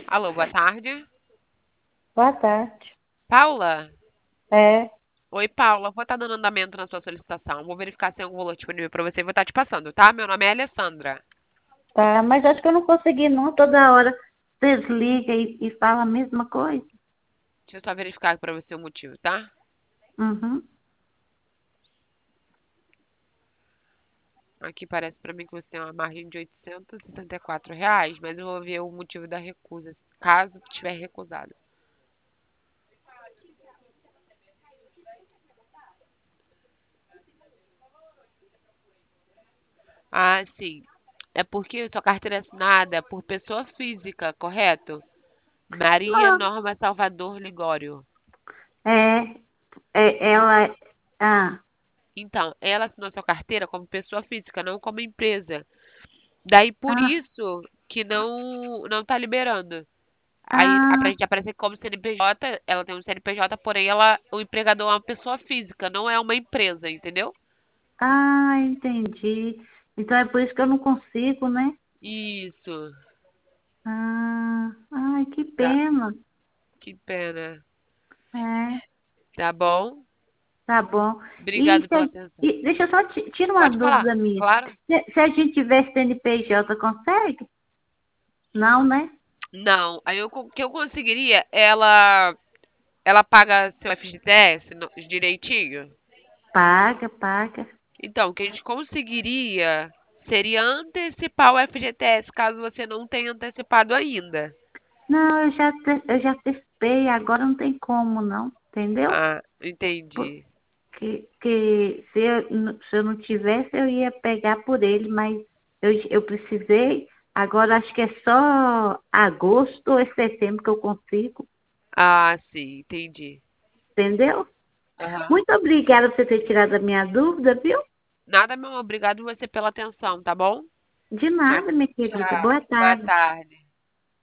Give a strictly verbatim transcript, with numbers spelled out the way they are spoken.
Alô, boa tarde. Boa tarde. Paula? É, Oi, Paula. Vou estar dando andamento na sua solicitação. Vou verificar se tem algum valor disponível para você e vou estar te passando, tá? Meu nome é Alessandra. tá, mas acho que eu não consegui não, toda hora desliga e, e fala a mesma coisa. Deixa eu só verificar para você o motivo, tá? Uhum. Aqui parece para mim que você tem uma margem de oitocentos e sessenta e quatro reais, mas eu vou ver o motivo da recusa, caso tiver recusado. Ah, sim. É porque sua carteira é assinada por pessoa física, correto? Maria Ah, Norma Salvador Ligório. é, é, ela, ah, Então, ela assinou sua carteira como pessoa física, não como empresa. Daí por ah, isso que não não tá liberando. Aí a pra ah, gente aparecer como C N P J, ela tem um C N P J, porém ela, o empregador é uma pessoa física, não é uma empresa, entendeu? ah, entendi. Então é por isso que eu não consigo, né? Isso. Ah, ai, que Tá. pena. Que pena. É, Tá bom? tá bom. E, Obrigado se pela a- atenção. e deixa eu só ti- tira uma Pode dúvida falar, minha. claro. Se, se a gente tiver C N P J, consegue? Não, né? Não, aí eu, o que eu conseguiria, ela ela paga seu F G T S no- direitinho? Paga, paga. Então, o que a gente conseguiria seria antecipar o F G T S, caso você não tenha antecipado ainda. Não, eu já, te- eu já testei, agora não tem como, não, entendeu? Ah, entendi. Porque que se eu, n- se eu não tivesse, eu ia pegar por ele, mas eu, eu precisei, agora acho que é só agosto ou é setembro que eu consigo, Ah, sim, entendi. entendeu? Aham. Muito obrigada por você ter tirado a minha dúvida, viu? Nada, meu, obrigado você pela atenção, tá bom? De Tchau, nada, minha querida. tchau. Boa Boa tarde. tarde.